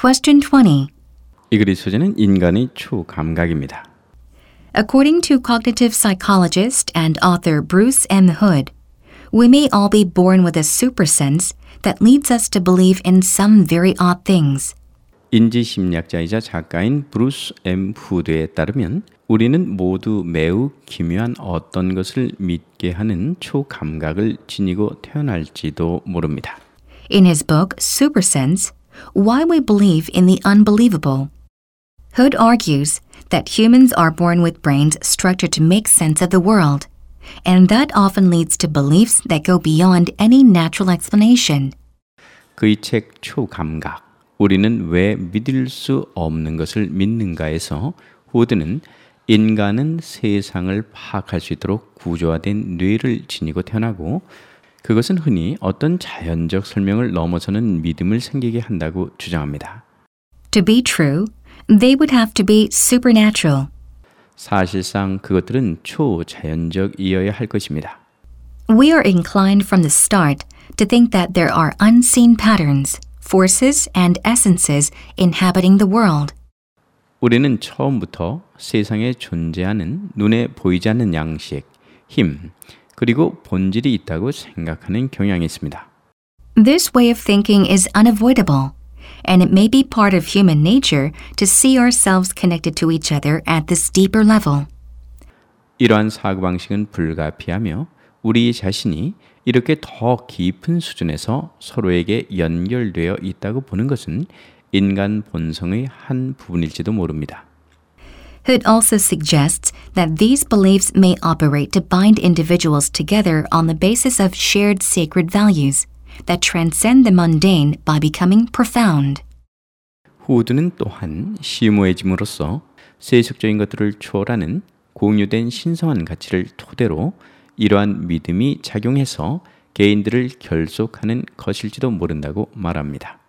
Question 20. 이 글의 소재는 인간의 초감각입니다. According to cognitive psychologist and author Bruce M. Hood, we may all be born with a supersense that leads us to believe in some very odd things. 인지심리학자이자 작가인 브루스 M. 후드에 따르면 우리는 모두 매우 기묘한 어떤 것을 믿게 하는 초감각을 지니고 태어날지도 모릅니다. In his book, Supersense, Why We Believe in the Unbelievable, Hood argues that humans are born with brains structured to make sense of the world, and that often leads to beliefs that go beyond any natural explanation. 그의 책 초감각, 우리는 왜 믿을 수 없는 것을 믿는가에서 후드는 인간은 세상을 파악할 수 있도록 구조화된 뇌를 지니고 태어나고 그것은 흔히 어떤 자연적 설명을 넘어서는 믿음을 생기게 한다고 주장합니다. To be true, they would have to be supernatural. 사실상 그것들은 초자연적이어야 할 것입니다. We are inclined from the start to think that there are unseen patterns, forces, and essences inhabiting the world. 우리는 처음부터 세상에 존재하는 눈에 보이지 않는 양식, 힘, 그리고 본질이 있다고 생각하는 경향이 있습니다. This way of thinking is unavoidable, and it may be part of human nature to see ourselves connected to each other at this deeper level. 이러한 사고방식은 불가피하며 우리 자신이 이렇게 더 깊은 수준에서 서로에게 연결되어 있다고 보는 것은 인간 본성의 한 부분일지도 모릅니다. Hood also suggests that these beliefs may operate to bind individuals together on the basis of shared sacred values that transcend the mundane by becoming profound. 후드는 또한 심오해짐으로써 세속적인 것들을 초월하는 공유된 신성한 가치를 토대로 이러한 믿음이 작용해서 개인들을 결속하는 것일지도 모른다고 말합니다.